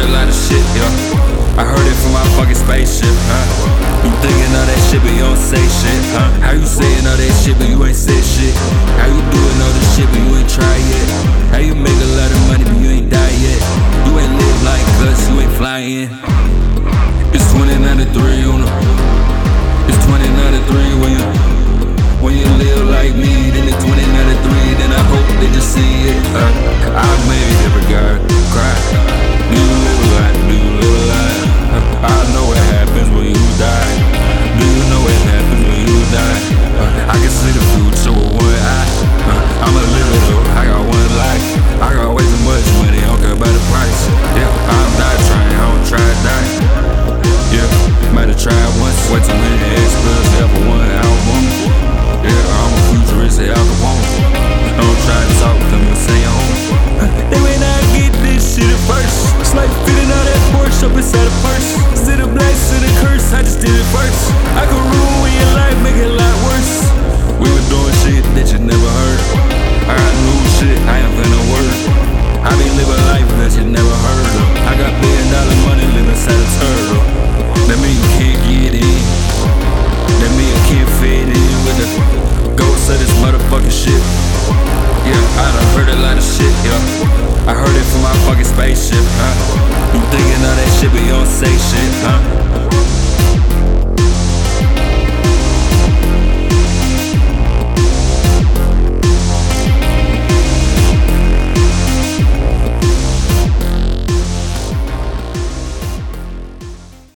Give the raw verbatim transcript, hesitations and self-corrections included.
a lot of shit, yeah. I heard it from my fucking spaceship, huh? You thinking all that shit, but you don't say shit, huh? How you saying all that shit, but you ain't said shit? How you doing all this shit, but you ain't tried yet? How you make a lot of money, but you ain't die yet? You ain't live like us, you ain't flying. It's twenty ninety-three on the. It's twenty ninety-three when you when you live like me. Then it's twenty ninety-three. Then I hope they just see it. Uh, I made every guy cry. Do you live a lot? Do you live a lot? Uh, I know what happens when you die. Do you know what happens when you die? Uh, I can see the future with one eye. Uh, I'ma live it up. I got one life. I got way too much money. I don't care about the price. Yeah, I'm not trying. I don't try to die. Yeah, might have tried once. Way too many ex-girls ever one album. Yeah, I'm a futurist, Al Capone. Don't try to talk to me, stay home. They may not get this shit at first. It's like fitting out that Porsche up inside a purse. Instead of blessing a curse, I just did it first. I could ruin your life, make it a lot worse. We were doing shit that you never heard. I got new shit, I ain't finna word. I be living life that you never heard of. I got billion dollar money living inside a turtle. That mean you can't get in. That mean you can't fit in with the ghosts of this motherfucking shit. Yeah, I done heard a lot of shit, yeah. I heard it from my fucking spaceship, huh? You thinking all that shit, but you don't say shit, huh?